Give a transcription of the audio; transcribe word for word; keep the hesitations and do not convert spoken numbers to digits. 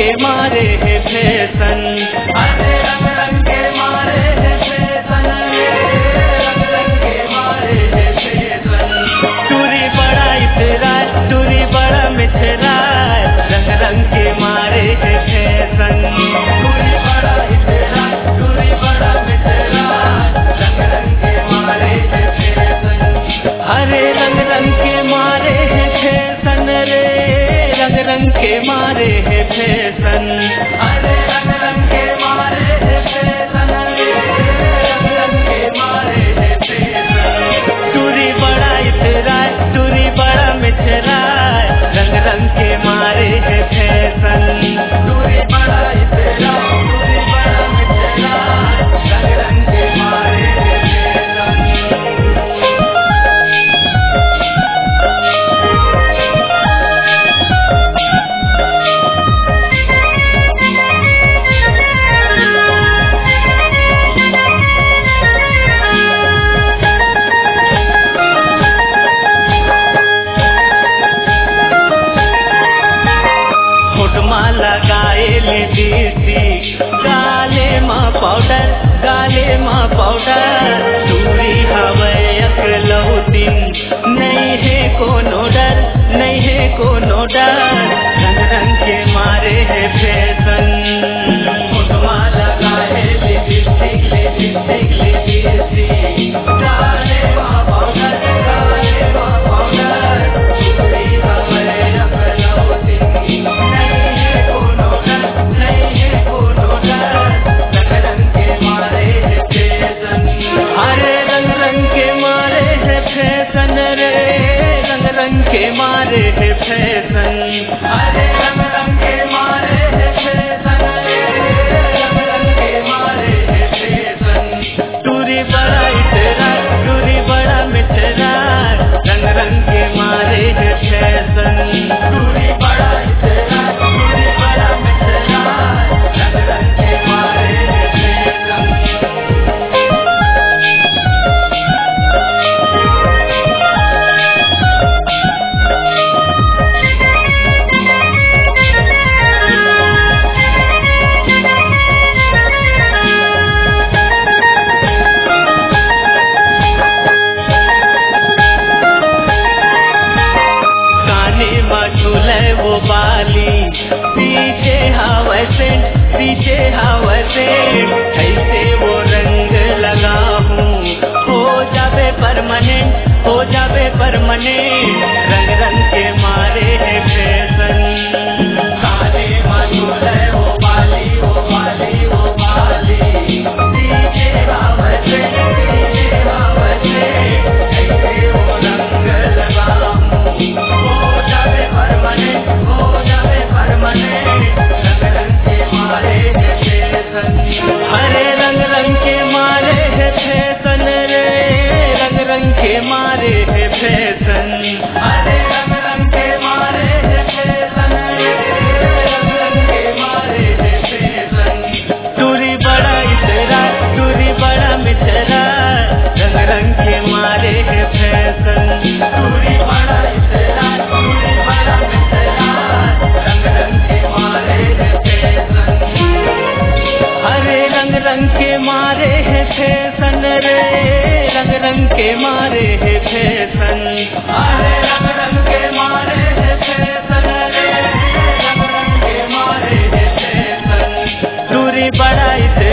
के मारे है फैशन, अरे रंग रंग के मारे है फैशन, रंग रंग के मारे है फैशन। टूरी बड़ा इतराय, टूरी बड़ा मिठराय, रंग रंग के मारे है फैशन। टूरी बड़ा इतराय, टूरी बड़ा मिठराय, रंग रंग के मारे है फैशन। अरे रंग रंग के मारे है फैशन रे, रंग रंग के मारे है फैशन, अरे रंग रंग के मारे है फैशन रे, रंग रंग के मारे है फैशन। टूरी बड़ा इतराय, टूरी बड़ा मिठराय, रंग रंग के मारे है फैशन। टूरी बड़ा इतराय, टूरी बड़ा मिठराय, रंग रंग के मारे है फैशन। लगाए लिपस्टिक, गाले माँ पाउडर, गाले माँ पाउडर, चूड़ी हवे अकलौतीन, नहीं है कोनो डर, नहीं है कोनो डर, रंग रंग के मारे है फैशन। फोटवा लगाए लिपस्टिक, लिपस्टिक लिपस्टिक, गाले माँ पाउडर, गाले माँ पाउडर, चूड़ी हवे अकलौतीन, के मारे है फैशन, अरे रंग रंग के मारे है फैशन, रंग रंग के मारे है फैशन। टूरी बड़ा इतराय, टूरी बड़ा मिठराय, रंग रंग के मारे है फैशन। टूरी बड़ा इतराय, टूरी बड़ा मिठराय, रंग रंग के मारे है फैशन। वो बाली पीछे हवा सेंट, पीछे हवा सेंट, ऐसे वो रंग लगा हूँ, हो जावे परमानेंट, हो जावे परमानेंट, रंग रंग के मारे है फैशन। काले मधुले वो बाली, वो बाली, वो बाली, पीछे हवा सेंट, पीछे हवा सेंट, ऐसे वो रंग लगा हूँ, हो जावे परमानेंट, हो जावे परमानेंट, रंग रंग के मारे है फैशन। हरे रंग रंग के मारे है फैशन रे, रंग रंग के मारे है फैशन, हरे रंग रंग के मारे है फैशन रे, रंग रंग के मारे है फैशन। टूरी बड़ा इतराय, टूरी बड़ा मिठराय, रंग रंग के मारे है फैशन। टूरी बड़ा इतराय, टूरी बड़ा मिठराय, रंग रंग के मारे है फैशन। हरे रंग रंग के मारे है फैशन रे, रंग रंग के मारे है फैशन, हरे रंग रंग के मारे है फैशन रे, रंग रंग के मारे है फैशन। टूरी बड़ा